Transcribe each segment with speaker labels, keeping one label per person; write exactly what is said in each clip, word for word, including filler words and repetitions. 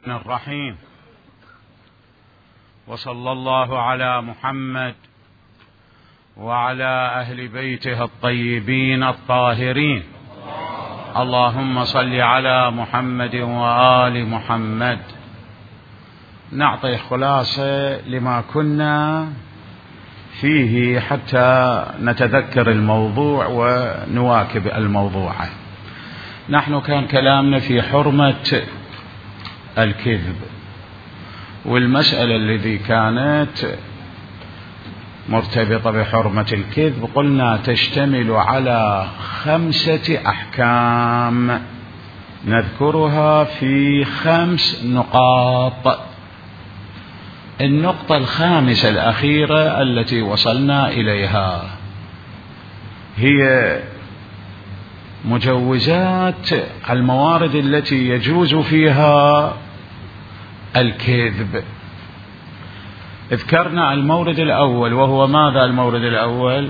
Speaker 1: الرحيم. وصلى الله على محمد وعلى أهل بيته الطيبين الطاهرين. اللهم صل على محمد وآل محمد. نعطي خلاصة لما كنا فيه حتى نتذكر الموضوع ونواكب الموضوع. نحن كان كلامنا في حرمة الكذب، والمسألة التي كانت مرتبطة بحرمة الكذب قلنا تشتمل على خمسة أحكام نذكرها في خمس نقاط. النقطة الخامسة الأخيرة التي وصلنا إليها هي مجوزات الموارد التي يجوز فيها الكذب. ذكرنا المورد الأول، وهو ماذا المورد الأول؟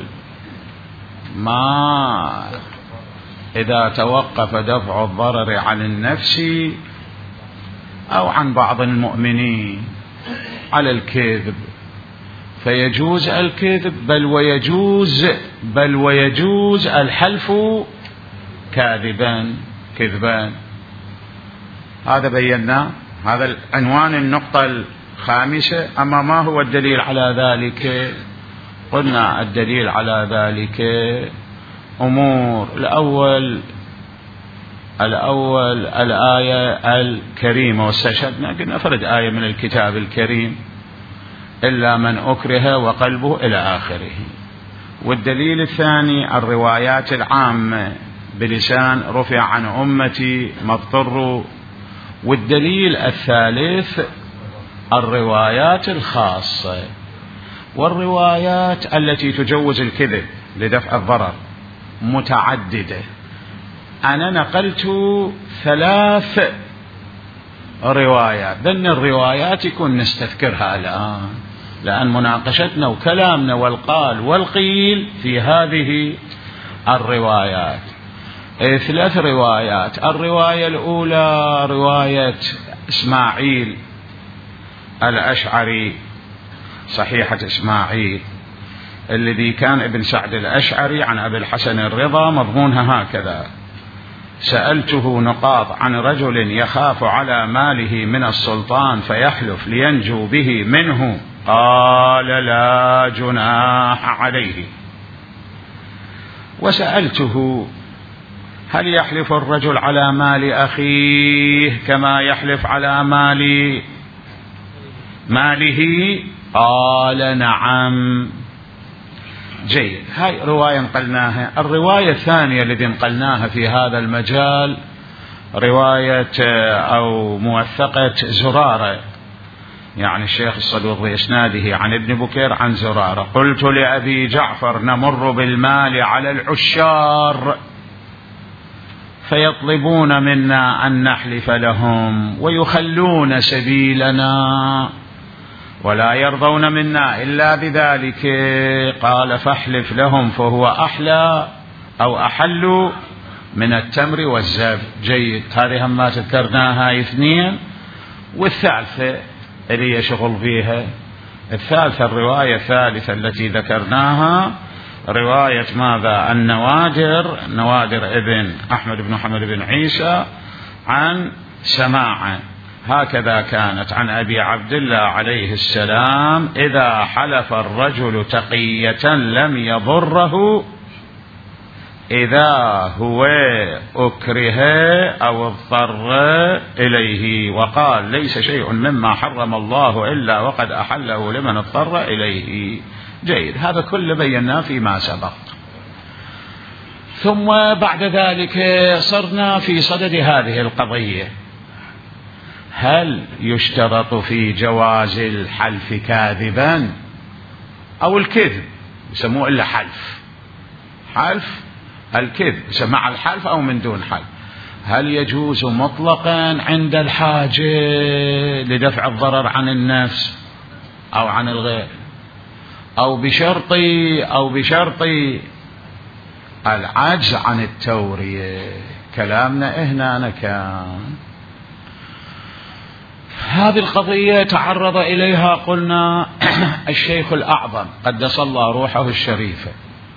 Speaker 1: ما إذا توقف دفع الضرر عن النفس أو عن بعض المؤمنين على الكذب فيجوز الكذب، بل ويجوز بل ويجوز الحلف كاذبا كذبا. هذا بينا، هذا عنوان النقطة الخامسة. أما ما هو الدليل على ذلك؟ قلنا الدليل على ذلك أمور. الأول الأول الآية الكريمة، واستشهدنا قلنا فرد آية من الكتاب الكريم إلا من أكره وقلبه إلى آخره. والدليل الثاني الروايات العامة بلسان رفع عن أمتي ما اضطروا. والدليل الثالث الروايات الخاصة، والروايات التي تجوز الكذب لدفع الضرر متعددة. أنا نقلت ثلاث روايات، ذن الروايات يكون نستذكرها الآن، لأن مناقشتنا وكلامنا والقال والقيل في هذه الروايات. ثلاث روايات. الرواية الأولى رواية إسماعيل الأشعري، صحيحة إسماعيل الذي كان ابن سعد الأشعري عن أبي الحسن الرضا، مضمونها هكذا: سألته نقاط عن رجل يخاف على ماله من السلطان فيحلف لينجو به منه، قال لا جناح عليه. وسألته هل يحلف الرجل على مال أخيه كما يحلف على مال ماله؟ قال نعم. جيد، هاي رواية نقلناها. الرواية الثانية التي نقلناها في هذا المجال رواية أو موثقة زرارة، يعني الشيخ الصدوق بإسناده عن ابن بكير عن زرارة: قلت لأبي جعفر نمر بالمال على العشار فيطلبون منا أن نحلف لهم ويخلون سبيلنا ولا يرضون منا إلا بذلك. قال فاحلف لهم فهو أحلى أو أحل من التمر والزب. جيد، هذه هم ما تذكرناها اثنين. والثالثة اللي يشغل فيها الثالثة الرواية الثالثة التي ذكرناها رواية ماذا؟ النوادر، نوادر ابن أحمد بن محمد بن عيسى عن سماعة، هكذا كانت عن أبي عبد الله عليه السلام: إذا حلف الرجل تقية لم يضره إذا هو أكره أو اضطر إليه. وقال ليس شيء مما حرم الله إلا وقد أحله لمن اضطر إليه. جيد، هذا كله بيناه فيما سبق. ثم بعد ذلك صرنا في صدد هذه القضية: هل يشترط في جواز الحلف كاذبا أو الكذب؟ يسموه إلا حلف، حلف الكذب مع الحلف أو من دون حلف. هل يجوز مطلقا عند الحاجة لدفع الضرر عن النفس أو عن الغير، أو بشرط أو بشرط العجز عن التورية؟ كلامنا هنا كان هذه القضية تعرض إليها قلنا الشيخ الأعظم قدس الله روحه الشريفة،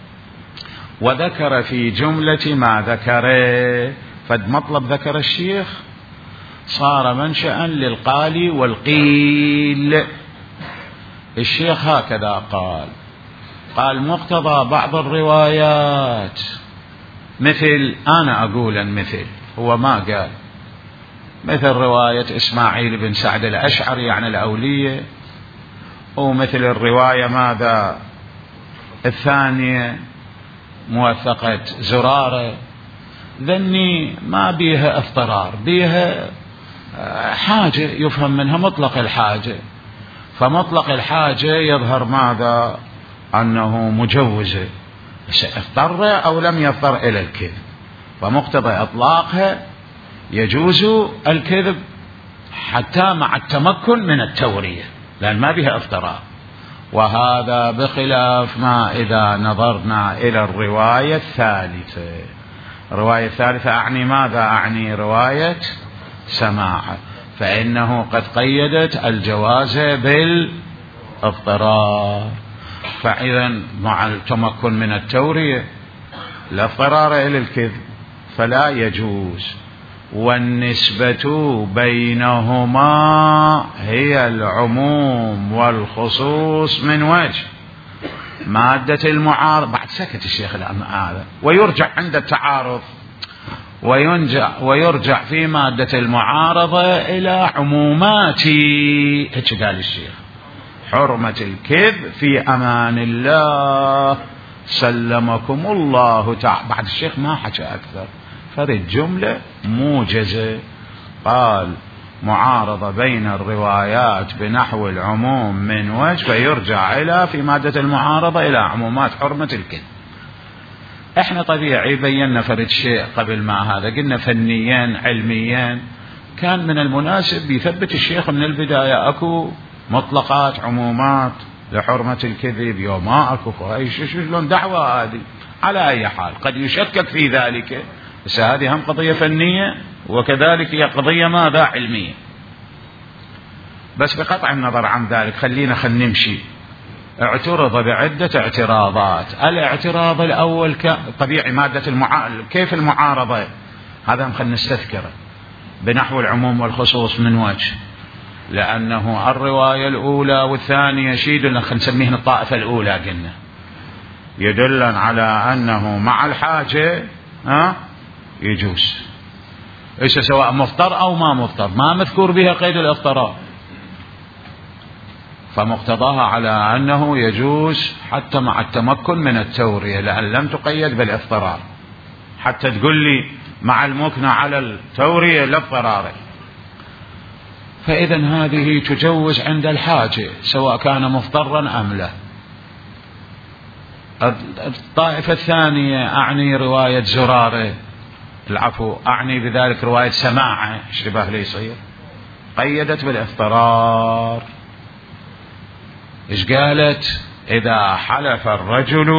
Speaker 1: وذكر في جملة ما ذكره فد مطلب ذكر الشيخ صار منشأ للقال والقيل. الشيخ هكذا قال: قال مقتضى بعض الروايات، مثل أنا أقول مثل، هو ما قال، مثل رواية إسماعيل بن سعد الأشعري عن الأولية، ومثل الرواية ماذا الثانية موثقة زرارة، ذني ما بيها اضطرار، بيها حاجة يفهم منها مطلق الحاجة، فمطلق الحاجة يظهر ماذا أنه مجوزة، اضطر أو لم يضطر إلى الكذب، فمقتضى إطلاقها يجوز الكذب حتى مع التمكن من التورية، لأن ما بها اضطرار. وهذا بخلاف ما إذا نظرنا إلى الرواية الثالثة. الرواية الثالثة أعني ماذا؟ أعني رواية سماع، فإنه قد قيدت الجواز بالاضطرار، فإذا مع التمكن من التورية لا اضطرار إلى الكذب فلا يجوز. والنسبة بينهما هي العموم والخصوص من وجه مادة المعارضة. بعد سكت الشيخ الآن هذا، ويرجع عند التعارض وينجع ويرجع في مادة المعارضة إلى عموماتي، هيك قال الشيخ: حرمة الكذب في أمان الله سلمكم الله تعالى. بعد الشيخ ما حكى أكثر، فرد جملة موجزة، قال معارضة بين الروايات بنحو العموم من وجه، فيرجع إلى في مادة المعارضة إلى عمومات حرمة الكذب. احنا طبيعي بينا فرد شيء قبل ما هذا، قلنا فنيا علميا كان من المناسب يثبت الشيخ من البداية اكو مطلقات عمومات لحرمة الكذب، يوم ما اكو شلون دعوة هذه. على اي حال قد يشكك في ذلك، بس هذه هم قضية فنية وكذلك هي قضية ماذا علمية. بس بقطع النظر عن ذلك خلينا خل نمشي. اعترض بعدة اعتراضات. الاعتراض الأول طبيعي مادة المعارضة، كيف المعارضة؟ هذا خلنا نستذكره بنحو العموم والخصوص من وجه، لأنه الرواية الأولى والثانية شيء خلينا نسميهن الطائفة الأولى، قلنا يدلن على أنه مع الحاجة ها يجوز، إيش سواء مفطر أو ما مفطر، ما مذكور بها قيد الاضطرار، فمقتضاها على أنه يجوز حتى مع التمكن من التورية، لأن لم تقيد بالاضطرار. حتى تقول لي مع المكنة على التورية لا اضطرار، فإذا هذه تجوز عند الحاجة سواء كان مضطرا أم لا. الطائفة الثانية أعني رواية زرارة، العفو أعني بذلك رواية سماعة، اشتباه لي يصير، قيدت بالاضطرار. إيش قالت؟ إذا حلف الرجل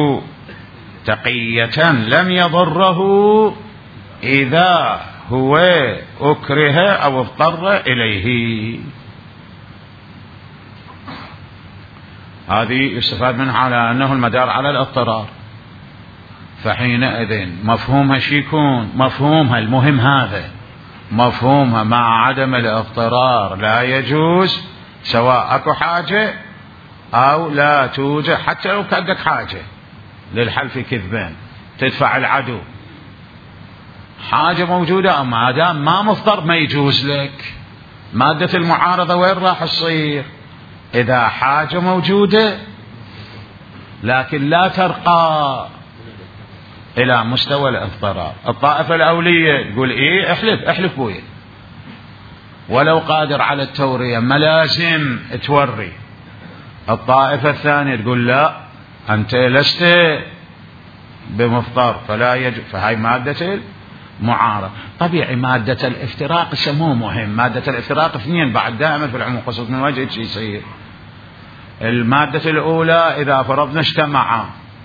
Speaker 1: تقية لم يضره إذا هو أكره أو اضطر إليه. هذه يستفاد منها على أنه المدار على الاضطرار، فحينئذ مفهومها شيكون مفهومها المهم، هذا مفهومها مع عدم الاضطرار لا يجوز سواء أكو حاجة أو لا توجد، حتى لو كانت حاجة للحلف كذبان تدفع العدو، حاجة موجودة، أما دام ما مضطر ما يجوز لك. مادة المعارضة وين راح تصير؟ إذا حاجة موجودة لكن لا ترقى إلى مستوى الاضطرار. الطائفة الأولية تقول إيه احلف احلف بوي، ولو قادر على التورية ملازم توري. الطائفة الثانية تقول لا أنت لست بمفطر فلا يجوز، فهي مادة المعارضة. طبيعي مادة الافتراق سموه مهم، مادة الافتراق اثنين بعد دائما في العموم خصوص من وجه شيء يصير. المادة الأولى إذا فرضنا اجتمع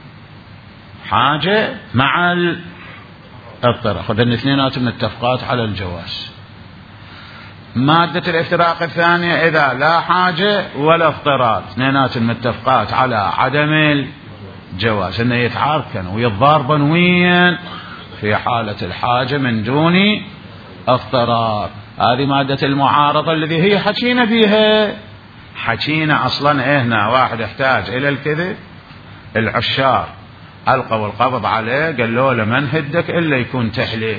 Speaker 1: حاجة مع الاضطرار، فذن الاثنينات متفقات على الجواز. مادة الافتراق الثانية إذا لا حاجة ولا اضطرار، اثنينات متفقات على عدم الجواز، إنه يتعاركن ويتضاربن وين في حالة الحاجة من دون اضطرار. هذه مادة المعارضة الذي هي حكينا بيها، حكينا أصلا هنا واحد يحتاج إلى الكذب، العشار ألقوا القبض عليه قال له لمن هدك إلا يكون تحليف،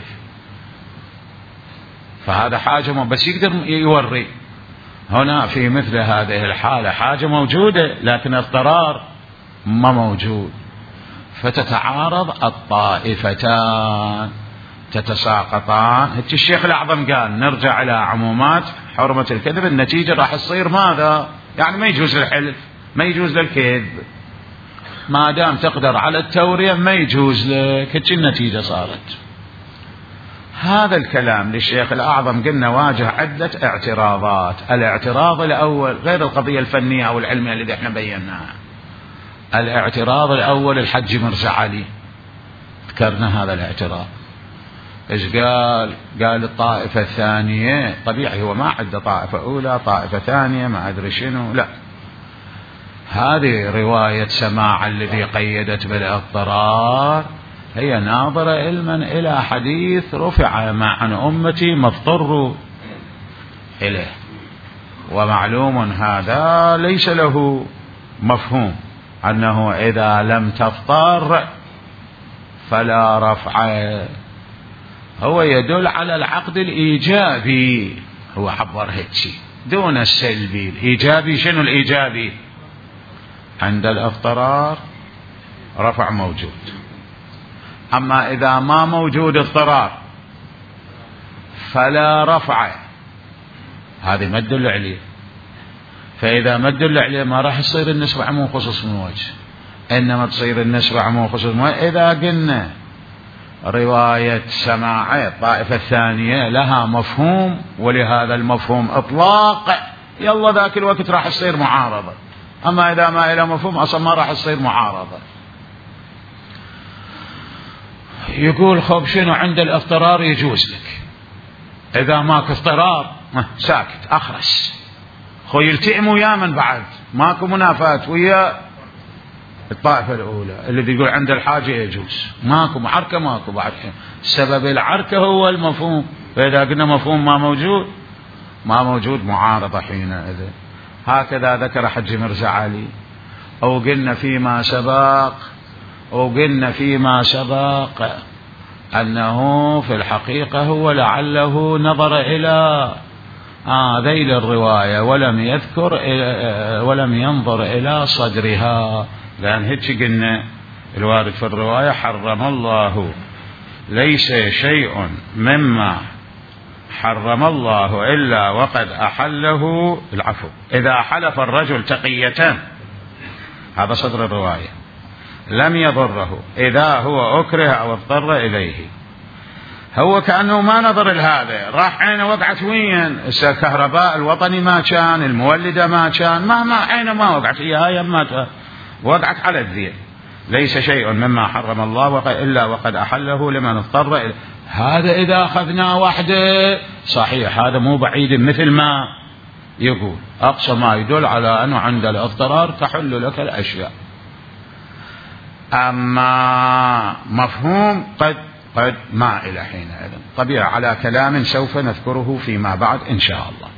Speaker 1: فهذا حاجة بس يقدر يوري. هنا في مثل هذه الحالة حاجة موجودة لكن اضطرار ما موجود، فتتعارض الطائفتان تتساقطان. هيك الشيخ الأعظم قال نرجع إلى عمومات حرمة الكذب، النتيجة راح تصير ماذا؟ يعني ما يجوز الحلف، ما يجوز للكذب، ما دام تقدر على التورية ما يجوز لك، هيك النتيجة صارت. هذا الكلام للشيخ الأعظم قلنا واجه عدة اعتراضات. الاعتراض الأول غير القضية الفنية أو العلمية التي احنا بيناها، الاعتراض الأول الحج مرزا علي، ذكرنا هذا الاعتراض. ايش قال؟ قال الطائفة الثانية، طبيعي هو ما عنده طائفة أولى طائفة ثانية ما أدري شنو، لا، هذه رواية سماع الذي قيدت بالاضطرار هي ناظرة علما إلى حديث رفع مع عن أمتي ما اضطروا إليه، ومعلوم هذا ليس له مفهوم أنه إذا لم تضطر فلا رفع، هو يدل على العقد الإيجابي، هو حضر هيك دون السلبي. الإيجابي شنو الإيجابي؟ عند الاضطرار رفع موجود، أما إذا ما موجود اضطرار فلا رفع، هذه ما تدل عليه. فإذا ما تدل عليه ما راح تصير النسبة عموم خصوص من وجه، إنما تصير النسبة عموم خصوص من وجه إذا قلنا رواية سماع الطائفة الثانية لها مفهوم ولهذا المفهوم إطلاق، يلا ذاك الوقت راح تصير معارضة. أما إذا ما إلى مفهوم أصلا ما راح تصير معارضة. يقول خب شنو عند الاضطرار يجوز لك، إذا ماك اضطرار ساكت أخرس، خو يلتئم ويا من بعد ماكو منافاة ويا الطائفة الأولى الذي يقول عند الحاجة يجوز، ماكو معركة ماكو بعد. سبب العركة هو المفهوم، فإذا قلنا مفهوم ما موجود ما موجود معارضة حينئذ. هكذا ذكر حج مرزا علي. أو قلنا فيما سبق أو قلنا فيما سبق أنه في الحقيقة هو لعله نظر إلى آه ذيل الرواية ولم يذكر ولم ينظر إلى صدرها، لأن هيك قلنا الوارد في الرواية حرم الله ليس شيء مما حرم الله إلا وقد أحله العفو إذا حلف الرجل تقية، هذا صدر الرواية، لم يضره إذا هو أكره أو اضطر إليه. هو كأنه ما نظر لهذا، راح عينه وقعت وين؟ الكهرباء الوطني ما كان، المولدة ما كان، ما ما عينه ما وقعت، هي ما وقعت على الذيل. ليس شيء مما حرم الله إلا وقد أحله لمن اضطر إليه. هذا إذا أخذناه وحده صحيح، هذا مو بعيد مثل ما يقول، أقصى ما يدل على أنه عند الاضطرار تحل لك الأشياء. أما مفهوم قد قد ما إلى حينئذ طبيعي على كلام سوف نذكره فيما بعد إن شاء الله.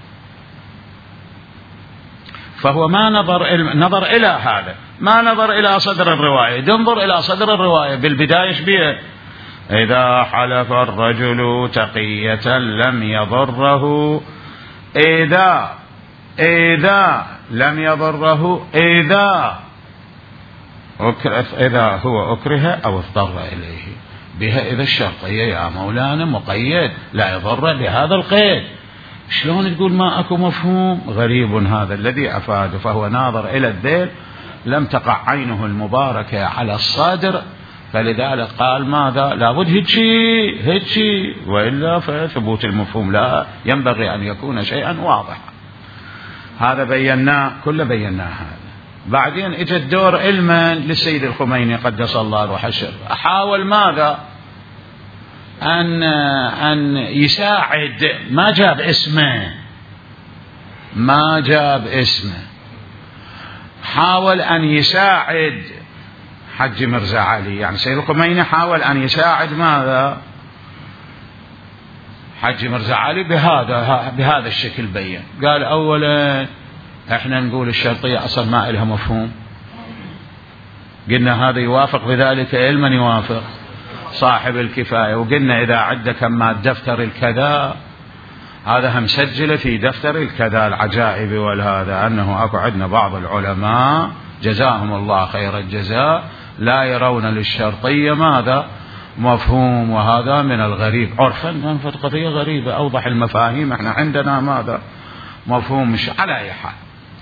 Speaker 1: فهو ما نظر نظر إلى هذا، ما نظر إلى صدر الرواية، تنظر إلى صدر الرواية بالبداية شبيه إذا حلف الرجل تقية لم يضره إذا إذا لم يضره إذا أكره إذا هو أكره أو اضطر إليه بها. إذا الشرطية يا مولانا مقيد لا يضر بهذا القيد، شلون تقول ما أكو مفهوم؟ غريب هذا الذي أفاد. فهو ناظر إلى الذيل، لم تقع عينه المباركة على الصدر، فلذلك قال ماذا؟ لابد هيجي هيجي، وإلا فثبوت المفهوم لا ينبغي أن يكون شيئا واضحا. هذا بيناه كل بيناه هذا. بعدين اجى الدور علما للسيد الخميني قدس الله روح الشر، حاول ماذا؟ أن أن يساعد، ما جاب اسمه ما جاب اسمه حاول أن يساعد حج مرزا علي، يعني سيد الخميني حاول أن يساعد ماذا؟ حج مرزا علي بهذا بهذا الشكل. بين قال أولا احنا نقول الشرطية أصلا ما إلها مفهوم، قلنا هذا يوافق بذلك علما يوافق صاحب الكفاية، وقلنا إذا عد كما دفتر الكذا هذا هم سجل في دفتر الكذا العجائب والهذا، أنه أكو عندنا بعض العلماء جزاهم الله خير الجزاء لا يرون للشرطية ماذا؟ مفهوم، وهذا من الغريب عرفا، كانت قضية غريبة. أوضح المفاهيم احنا عندنا ماذا؟ مفهوم. مش على أي حال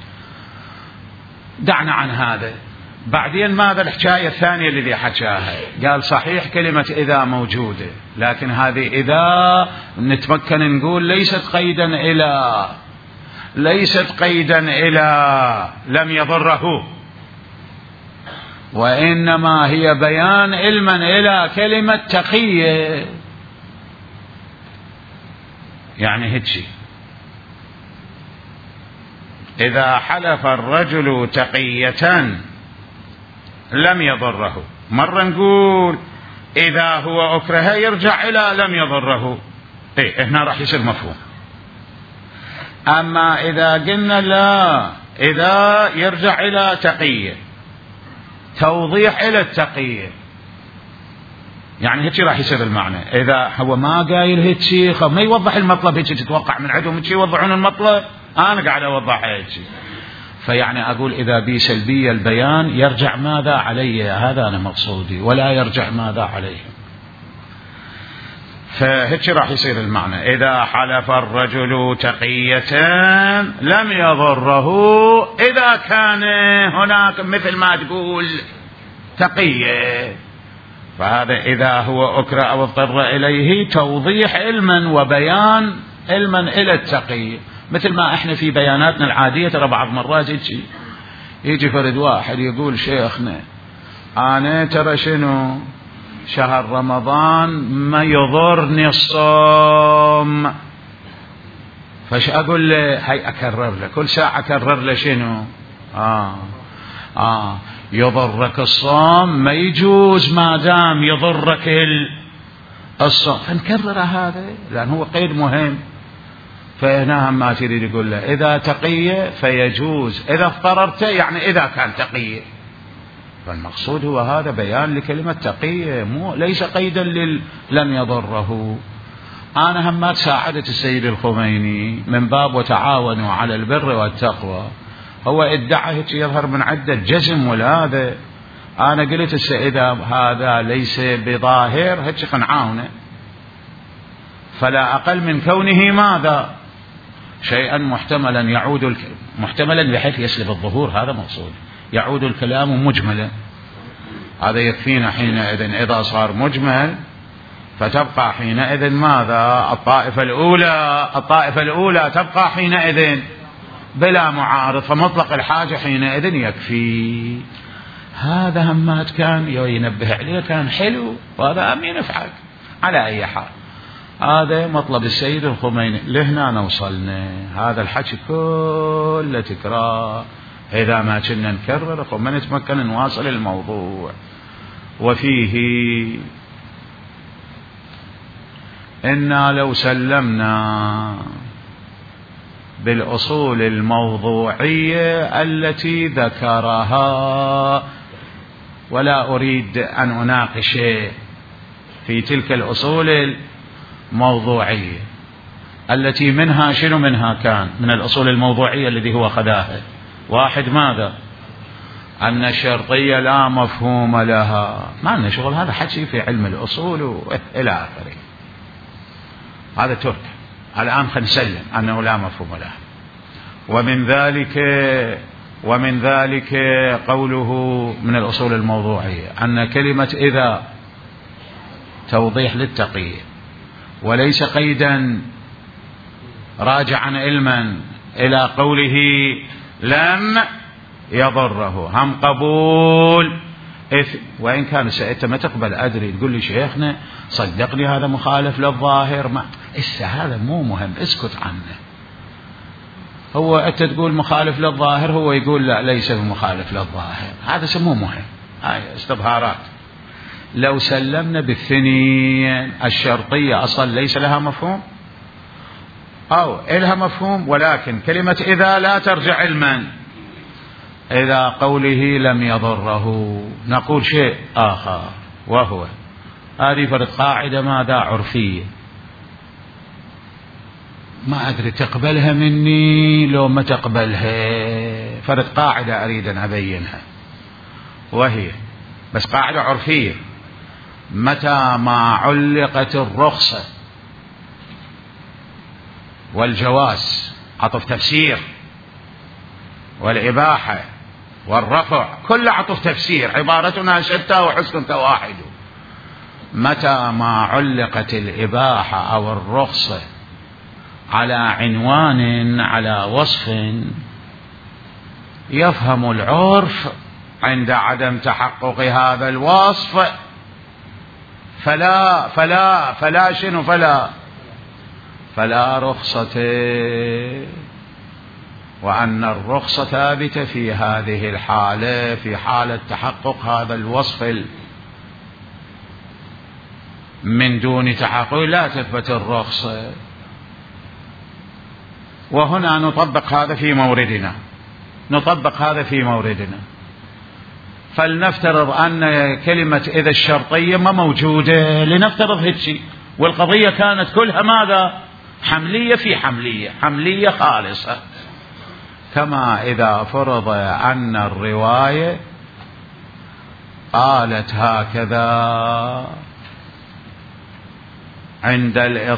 Speaker 1: دعنا عن هذا. بعدين ماذا الحكاية الثانية الذي حكاها؟ قال صحيح كلمة إذا موجودة، لكن هذه إذا نتمكن نقول ليست قيدا إلى ليست قيدا إلى لم يضره، وإنما هي بيان علما إلى كلمة تقية. يعني هيك إذا حلف الرجل تقية لم يضره، مرة نقول إذا هو أكره يرجع إلى لم يضره، إيه هنا راح يصير مفهوم. أما إذا قلنا لا، إذا يرجع إلى تقية، توضيح إلى التقية، يعني هيك راح يصير المعنى. إذا هو ما قايل هيك ما يوضح المطلب هيك، تتوقع من عندهم هيك يوضحون المطلب، أنا قاعد أوضح هيك. فيعني أقول إذا بي سلبية البيان يرجع ماذا علي، هذا أنا مقصودي، ولا يرجع ماذا عليه. فهيك راح يصير المعنى. إذا حلف الرجل تقية لم يضره، إذا كان هناك مثل ما تقول تقية، فهذا إذا هو أكره أو اضطر إليه توضيح علما وبيان علما إلى التقية. مثل ما احنا في بياناتنا العادية ترى بعض مرات يجي يجي فرد واحد يقول شيخنا أنا ترى شنو شهر رمضان ما يضرني الصوم، فش أقول له هاي أكرر له كل ساعة أكرر له شنو آه آه يضرك الصوم ما يجوز ما دام يضرك الصوم، فنكرر هذا لأن هو قيد مهم. فهنا هم ما تريد يقول له إذا تقية فيجوز، إذا اضطررت يعني إذا كان تقية. فالمقصود هو هذا بيان لكلمة تقية، مو ليس قيدا لل لم يضره. أنا هم ما ساعدت السيد الخميني من باب وتعاونوا على البر والتقوى، هو ادعى هيك يظهر من عدة جزم ولا هذا. أنا قلت السيد هذا ليس بظاهر هيك خنعاونه، فلا أقل من كونه ماذا شيئا محتملا يعود الك... محتملا بحيث يسلب الظهور، هذا مقصود. يعود الكلام مجملا، هذا يكفينا حينئذ. إذا صار مجمل فتبقى حينئذ ماذا الطائفة الأولى الطائفة الأولى تبقى حينئذ بلا معارض، فمطلق الحاجة حينئذ يكفي. هذا همات كان ينبه عليه كان حلو، وهذا أم ينفعك على أي حال. هذا مطلب السيد الخميني، لهنا نوصلنا. هذا الحكي كله تكرار، إذا ما كنا نكرر فما نتمكن نواصل الموضوع. وفيه إنا لو سلمنا بالأصول الموضوعية التي ذكرها، ولا أريد أن أناقش في تلك الأصول الموضوعية التي منها شنو منها كان من الأصول الموضوعية الذي هو خذاها. واحد ماذا؟ أن الشرطية لا مفهوم لها، ما لنا شغل، هذا حكي في علم الأصول وإلى آخره، هذا ترك. الآن خنسلم أنه لا مفهوم لها. ومن ذلك ومن ذلك قوله من الأصول الموضوعية أن كلمة إذا توضيح للتقية وليس قيدا راجعا علما إلى قوله لم يضره. هم قبول إثم، وإن كان أنت ما تقبل أدري تقول لي شيخنا صدقني هذا مخالف للظاهر، ما إسا هذا مو مهم، اسكت عنه. هو أنت تقول مخالف للظاهر، هو يقول لا ليس بمخالف للظاهر، هذا سموه مهم، هاي استظهارات. لو سلمنا بالثنين الشرطية أصلا ليس لها مفهوم أو إلها مفهوم، ولكن كلمة إذا لا ترجع علما، إذا قوله لم يضره نقول شيء آخر، وهو هذه فرد قاعدة ماذا عرفية، ما أدري تقبلها مني لو ما تقبلها، فرد قاعدة أريد أن أبينها، وهي بس قاعدة عرفية. متى ما علقت الرخصة والجواز عطف تفسير، والإباحة والرفع كل عطف تفسير، عبارتنا شتى وحسنك واحد. متى ما علقت الإباحة أو الرخصة على عنوان على وصف، يفهم العرف عند عدم تحقق هذا الوصف فلا فلا فلا شنو فلا فلا رخصة، وأن الرخصة ثابتة في هذه الحالة، في حالة تحقق هذا الوصف، من دون تحقق لا تثبت الرخصة. وهنا نطبق هذا في موردنا، نطبق هذا في موردنا. فلنفترض أن كلمة إذا الشرطية ما موجودة، لنفترض هيك، والقضية كانت كلها ماذا؟ حملية في حملية، حملية خالصة. كما إذا فرض أن الرواية قالت هكذا عند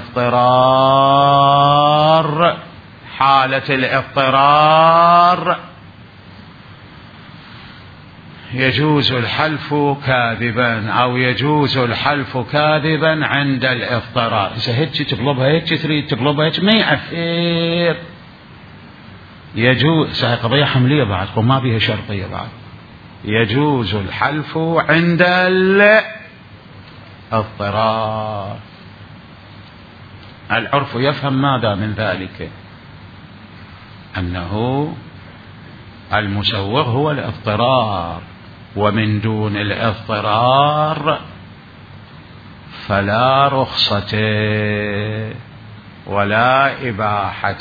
Speaker 1: الاضطرار، حالة الاضطرار يجوز الحلف كاذبا، أو يجوز الحلف كاذبا عند الاضطرار. إذا هيك تطلبها هيك تريد تطلبها هيك ما يعفير، يجوز. هي قضية حملية بعد وما بها شرطية بعد. يجوز الحلف عند الاضطرار. العرف يفهم ماذا من ذلك؟ أنه المسوغ هو الاضطرار، ومن دون الاضطرار فلا رخصة ولا إباحة.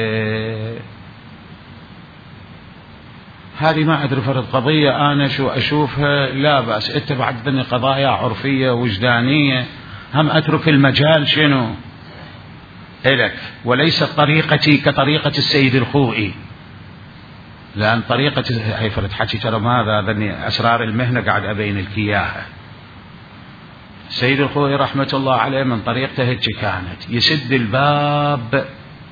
Speaker 1: هذه ما أدري فرض قضية أنا شو أشوفها لا بأس، أنت بعد ذني قضايا عرفية وجدانية، هم أترك المجال شنو إلك، وليست طريقتي كطريقة السيد الخوئي، لأن طريقة هي فرد حكي ترى ماذا ذني أسرار المهنة قاعد أبين لك إياها. السيد الخوئي رحمة الله عليه من طريقته هيك كانت يسد الباب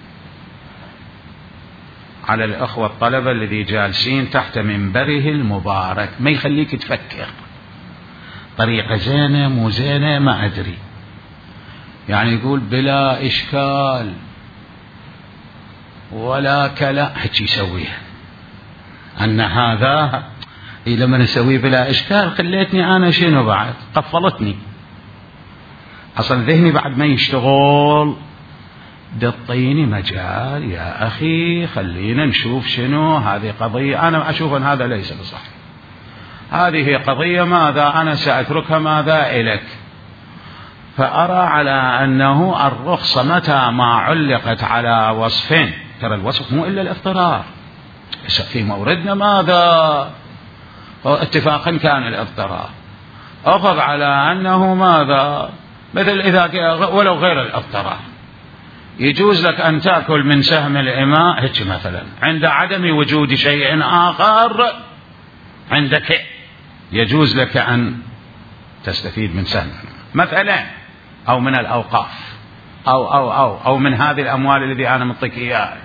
Speaker 1: على الأخوة الطلبة الذي جالسين تحت منبره المبارك، ما يخليك تفكر طريقة زينة مو زينة ما أدري، يعني يقول بلا إشكال ولا كلام هيك يسويها، أن هذا لما نسويه بلا إشكال خليتني أنا شنو بعد قفلتني أصلا ذهني بعد ما يشتغل. دطيني مجال يا أخي، خلينا نشوف شنو هذه قضية، أنا أشوف أن هذا ليس بصحيح، هذه قضية ماذا أنا سأتركها ماذا إليك. فأرى على أنه الرخصة متى ما علقت على وصفين، ترى الوصف مو إلا الاضطرار، في موردنا ماذا اتفاقا كان الاضطرار، أخذ على أنه ماذا مثل إذا ولو غير الاضطرار يجوز لك أن تأكل من سهم الإماء هيك مثلا عند عدم وجود شيء آخر عندك، يجوز لك أن تستفيد من سهم مثلا، أو من الأوقاف، أو أو أو أو من هذه الأموال الذي أنا مطيك إياها،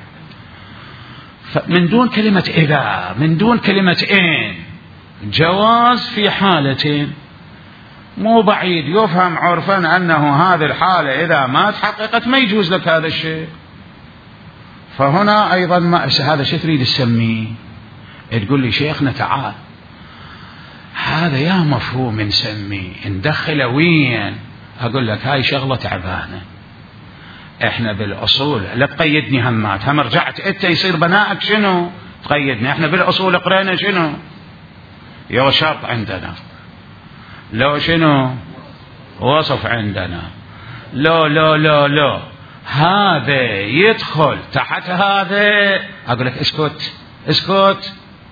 Speaker 1: من دون كلمة إذا، من دون كلمة إن. جواز في حالتين، مو بعيد يفهم عرفا أنه هذه الحالة إذا ما تحققت ما يجوز لك هذا الشيء. فهنا أيضا ما هذا شيء تريد تسميه، تقول لي شيخنا تعال هذا يا مفهوم نسميه ندخله وين؟ أقول لك هاي شغلة تعبانة. إحنا بالأصول لا تقيدني همات، هم رجعت أنت يصير بنائك شنو تقيدني. إحنا بالأصول قرينا شنو يو شرط عندنا، لو شنو وصف عندنا، لو لو لو لو هذا يدخل تحت هذا. أقول لك اسكت اسكت،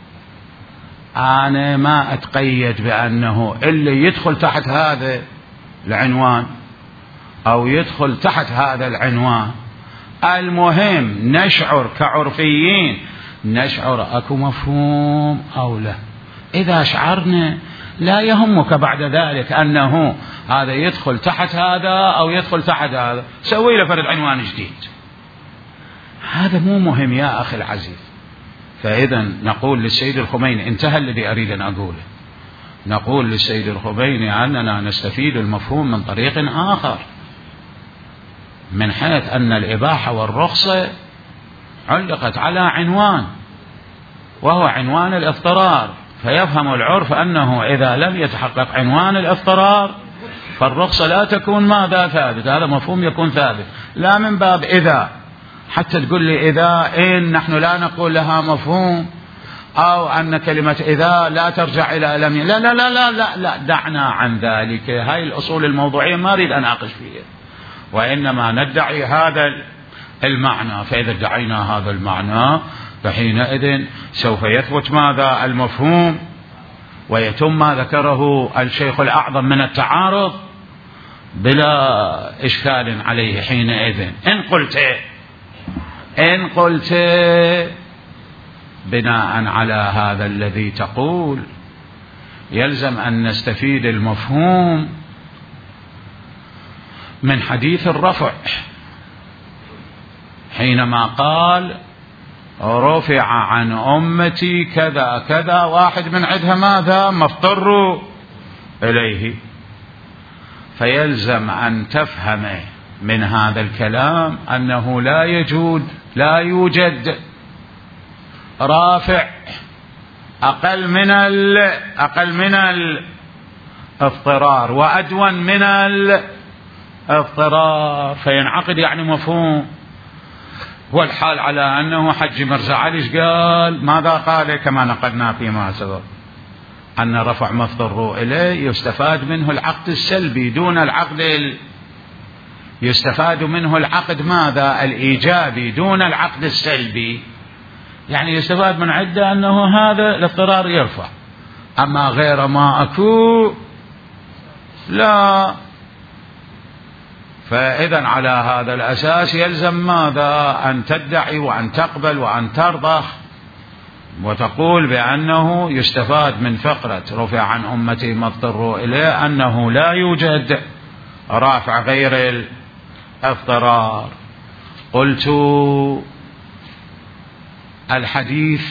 Speaker 1: أنا ما أتقيد بأنه اللي يدخل تحت هذا العنوان أو يدخل تحت هذا العنوان. المهم نشعر كعرفيين، نشعر أكو مفهوم أو لا. إذا شعرنا لا يهمك بعد ذلك أنه هذا يدخل تحت هذا أو يدخل تحت هذا، سوي له فرد عنوان جديد، هذا مو مهم يا أخي العزيز. فإذا نقول للسيد الخميني، انتهى الذي أريد أن أقوله، نقول للسيد الخميني أننا نستفيد المفهوم من طريق آخر، من حيث أن الإباحة والرخصة علقت على عنوان وهو عنوان الاضطرار، فيفهم العرف أنه إذا لم يتحقق عنوان الاضطرار فالرخصة لا تكون ماذا ثابت. هذا مفهوم يكون ثابت، لا من باب إذا حتى تقول لي إذا إن نحن لا نقول لها مفهوم، أو أن كلمة إذا لا ترجع إلى لم. لا لا لا لا لا, لا دعنا عن ذلك، هاي الأصول الموضوعية ما أريد أن أناقش فيها، وإنما ندعي هذا المعنى. فإذا ادعينا هذا المعنى فحينئذ سوف يثبت ماذا المفهوم، ويتم ما ذكره الشيخ الأعظم من التعارض بلا إشكال عليه. حينئذ إن قلت إن قلت بناء على هذا الذي تقول يلزم أن نستفيد المفهوم من حديث الرفع، حينما قال رفع عن أمتي كذا كذا، واحد من عدها ماذا مضطر إليه. فيلزم أن تفهم من هذا الكلام أنه لا يجود لا يوجد رافع أقل من ال أقل من الاضطرار وأدون من الاضطرار، فينعقد يعني مفهوم. والحال على أنه حج مرزا علي قال ماذا قال كما نقلنا فيما سبق، أن رفع مضطر إليه يستفاد منه العقد السلبي دون العقد ال... يستفاد منه العقد ماذا الإيجابي دون العقد السلبي، يعني يستفاد من عدة أنه هذا الاضطرار يرفع، أما غير ما أكو لا. فإذا على هذا الأساس يلزم ماذا أن تدعي وأن تقبل وأن ترضى وتقول بأنه يستفاد من فقرة رفع عن أمتي ما اضطروا إليه أنه لا يوجد رافع غير الاضطرار. قلت الحديث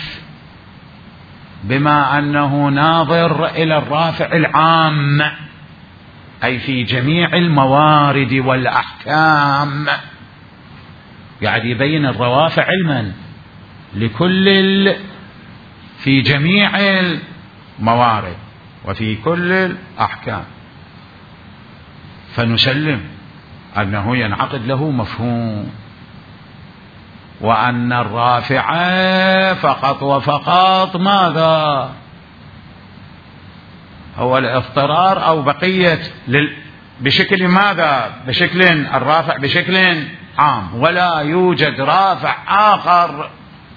Speaker 1: بما أنه ناظر إلى الرافع العام، أي في جميع الموارد والأحكام، يعني يبين الروافع علما لكل ال... في جميع الموارد وفي كل الأحكام، فنسلم أنه ينعقد له مفهوم، وأن الرافع فقط وفقط ماذا هو الاضطرار أو بقية لل... بشكل ماذا بشكل الرافع بشكل عام، ولا يوجد رافع آخر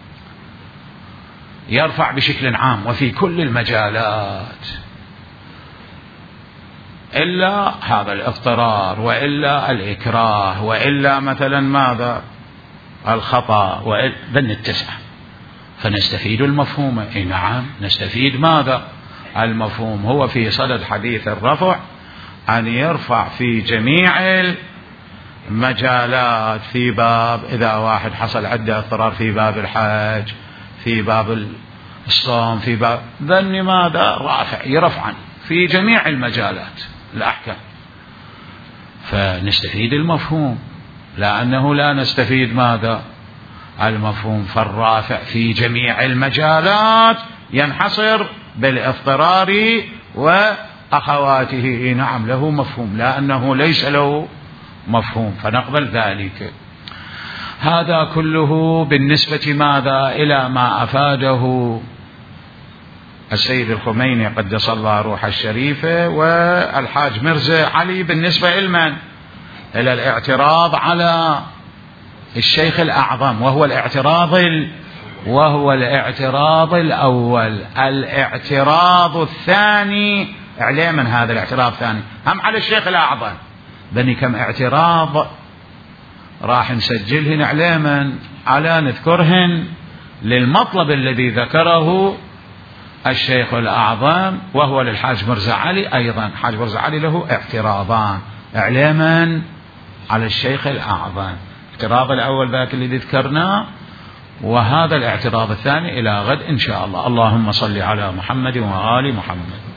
Speaker 1: يرفع بشكل عام وفي كل المجالات إلا هذا الاضطرار، وإلا الإكراه، وإلا مثلا ماذا الخطأ، وإذن التسعة. فنستفيد المفهوم. إيه نعم نستفيد ماذا المفهوم هو في صدد حديث الرفع أن يرفع في جميع المجالات، في باب إذا واحد حصل عنده اضطرار في باب الحج، في باب الصوم، في باب ذن ماذا رافع يرفعا في جميع المجالات الأحكام. فنستفيد المفهوم، لأنه لا نستفيد ماذا المفهوم، فالرافع في جميع المجالات ينحصر بالاضطرار وأخواته. نعم له مفهوم، لا أنه ليس له مفهوم، فنقبل ذلك. هذا كله بالنسبة ماذا إلى ما أفاده السيد الخميني قدس الله روحه الشريفة والحاج مرزا علي بالنسبة إلمن إلى الاعتراض على الشيخ الأعظم، وهو الاعتراض ال... وهو الاعتراض الأول. الاعتراض الثاني عليه من هذا الاعتراض الثاني هم على الشيخ الأعظم، بني كم اعتراض راح نسجلهن عليه من على نذكرهن للمطلب الذي ذكره الشيخ الأعظم، وهو للحاج مرزا علي أيضا. حاج مرزا علي له اعتراضان إعلاما على الشيخ الأعظم، الاعتراض الأول ذاك الذي ذكرناه، وهذا الاعتراض الثاني إلى غد إن شاء الله. اللهم صل على محمد وآل محمد.